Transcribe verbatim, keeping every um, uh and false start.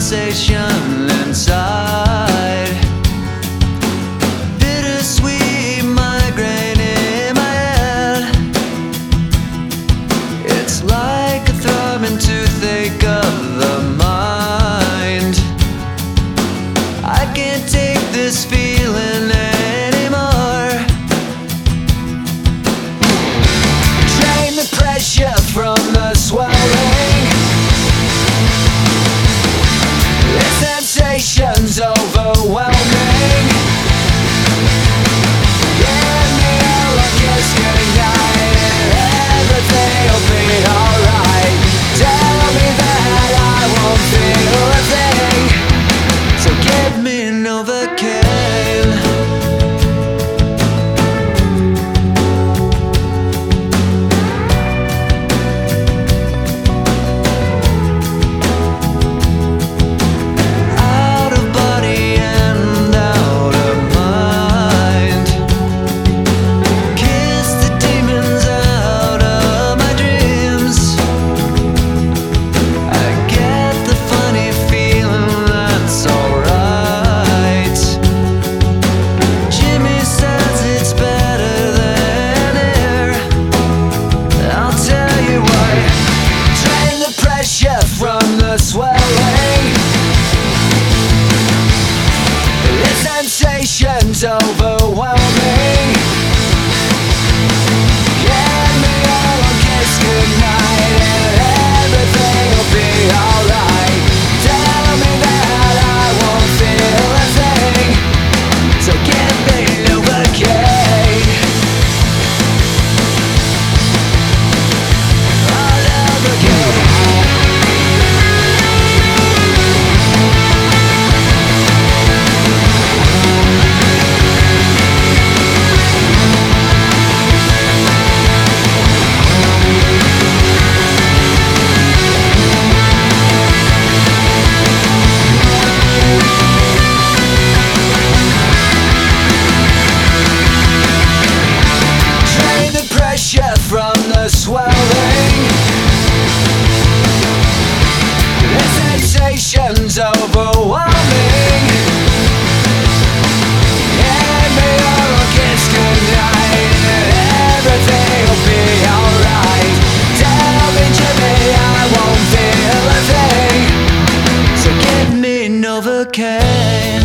sensation inside. Bittersweet migraine in my head. It's like a throbbing toothache of the mind. I can't take this feeling anymore. Drain the pressure from the swelling. The sensation's overwhelming. Give me all a kiss goodnight, and everything'll be alright. Tell me that I won't feel a thing, so give me Novocaine. Out of body and out of mind. Kiss the demons out of my dreams. I get the funny feeling that's alright. Jimmy says it's better than air. I'll tell you what. Drain the pressure from the swelling. The sensation's overwhelming. Give me all a kiss goodnight, and everything'll be alright. Tell me that I won't feel a thing, so give me Novocaine. Oh, Novocaine. Drain the pressure from the swelling. The sensation's overwhelming. Give me all a kiss goodnight, and everything'll be alright. Tell me, Jimmy, I won't feel a thing, so give me Novocaine.